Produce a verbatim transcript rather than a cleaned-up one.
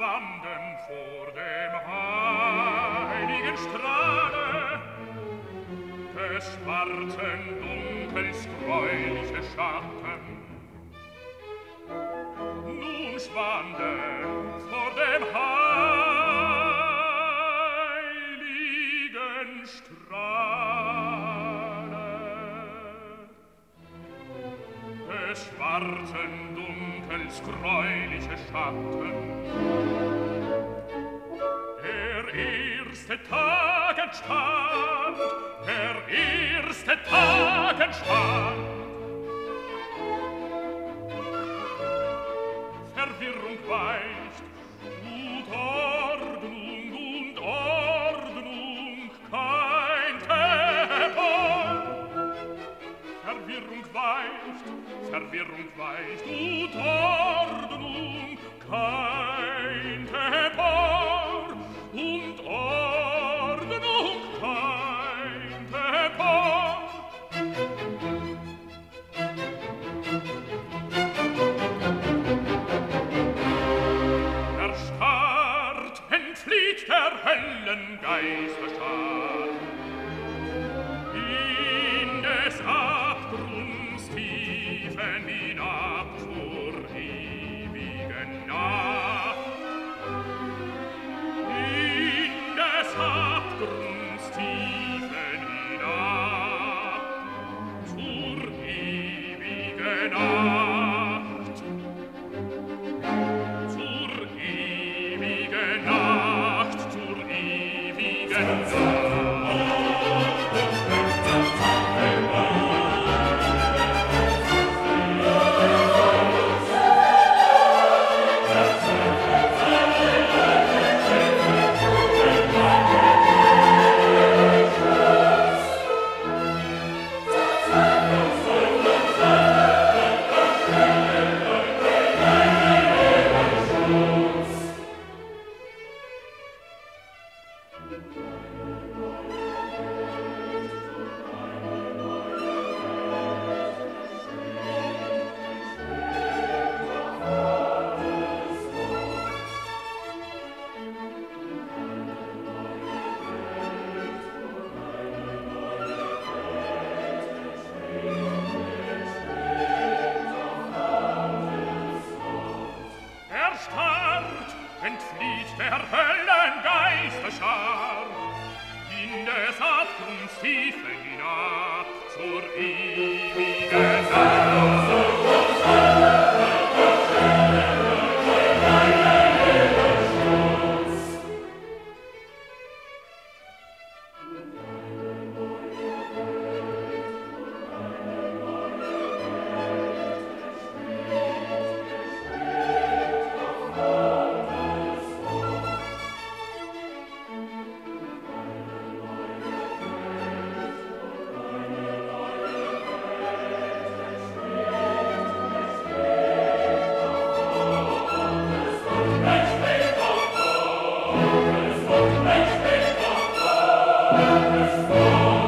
schwanden vor dem heiligen Strahle des schwarzen Dunkels gräuliche Schatten. Nun schwanden vor dem heiligen Strahle des schwarzen Dunkels gräuliche Schatten. Der erste Tag entstand, der erste Tag entstand. Verwirrung weicht, und Ordnung und Ordnung kein Terror. Verwirrung weicht, Verwirrung weicht, und Ordnung kein Terror. Und Ordnung kein Terror. Erstarrt entflieht der Höllengeisterschar in des Abgrunds Tiefen hinab zur ewigen Nacht. In des Abgrunds Tiefen hinab zur ewigen Nacht. Zur ewigen Nacht, zur ewigen Nacht. Erstarrt entflieht der Höllengeisterschar in des Abgrunds Tiefen hinab zur ewigen Nacht. Mensch, Mensch, Mensch, Mensch, Mensch, Mensch,